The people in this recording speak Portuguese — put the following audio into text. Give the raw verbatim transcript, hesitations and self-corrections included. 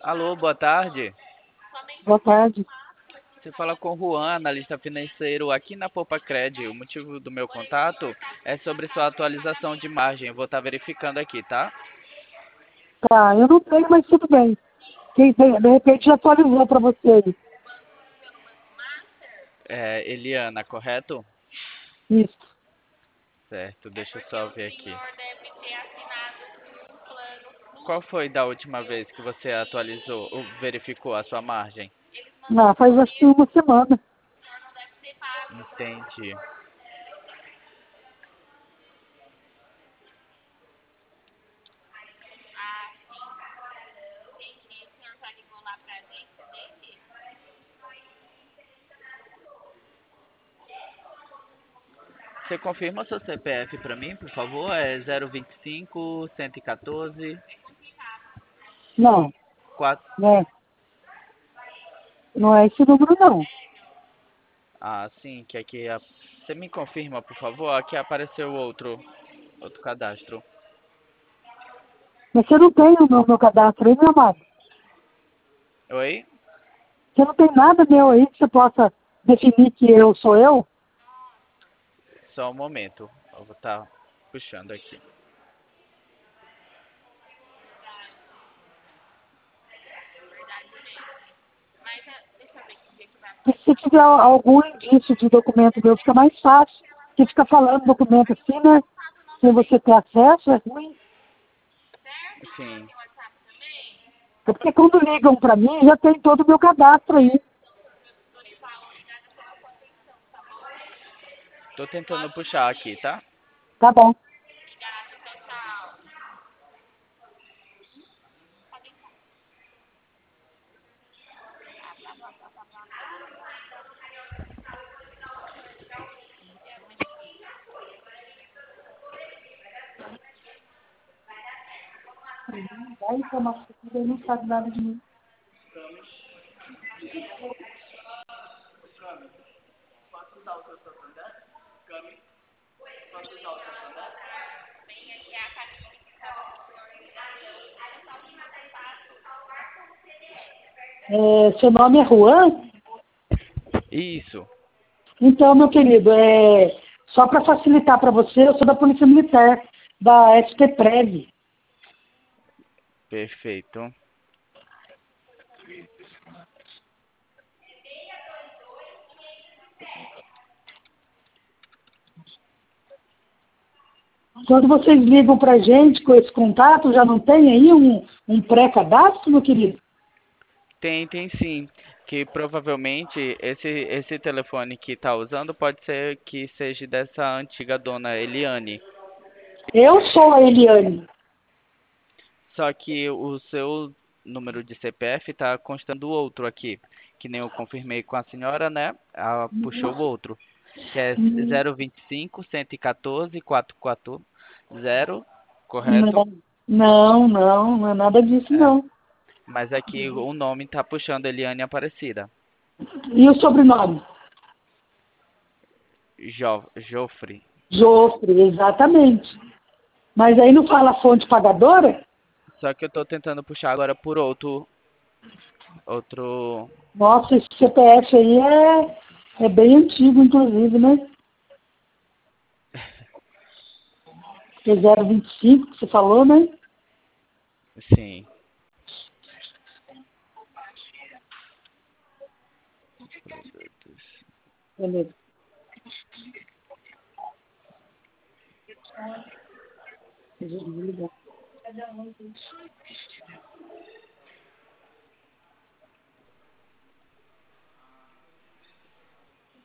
Alô, boa tarde. Boa tarde. Você fala com o Juan, analista financeiro aqui na Poupa Cred. O motivo do meu contato é sobre sua atualização de margem. Eu vou estar verificando aqui, tá? Tá, eu não tenho, mas tudo bem. Quem tem, de repente já atualizou para você aí. É Eliana, correto? Isso. Certo, deixa eu só ver aqui. Qual foi da última vez que você atualizou ou verificou a sua margem? Não, faz acho que uma semana. Entendi. Você confirma seu C P F para mim, por favor? É zero vinte e cinco, cento e quatorze, Não, quatro. né? Não é esse número, não. Ah, sim, que aqui a... Você me confirma, por favor? Aqui apareceu outro, outro cadastro. Mas você não tem o meu, meu cadastro aí, meu amado. Oi? Você não tem nada meu aí que você possa definir que eu sou eu? Só um momento. Eu vou estar puxando aqui. E se tiver algum indício de documento meu, fica mais fácil. Porque fica falando documento assim, né? Sem você ter acesso, é ruim. Sim. É porque quando ligam para mim, já tem todo o meu cadastro aí. Tô tentando puxar aqui, tá? Tá bom. Dá informação, ele não sabe nada de mim. É, seu nome é Juan? Isso. Então, meu querido, é, só para facilitar para você, eu sou da Polícia Militar, da S P Prev. Perfeito. Quando vocês ligam para a gente com esse contato, já não tem aí um, um pré-cadastro, meu querido? Tem, tem sim. Que provavelmente esse, esse telefone que tá usando pode ser que seja dessa antiga dona Eliane. Eu sou a Eliane. Só que o seu número de C P F tá constando outro aqui. Que nem eu confirmei com a senhora, né? Ela puxou o outro. Que é zero vinte e cinco, cento e quatorze, quatrocentos e quatorze, correto? Não, não, não, não é nada disso, É. não. Mas aqui o nome tá puxando Eliane Aparecida. E o sobrenome? Jo, Jofre. Jofre, exatamente. Mas aí não fala fonte pagadora? Só que eu tô tentando puxar agora por outro, outro, Nossa, esse C P F aí é, é bem antigo, inclusive, né? É zero vinte e cinco que você falou, né? sim. Beleza.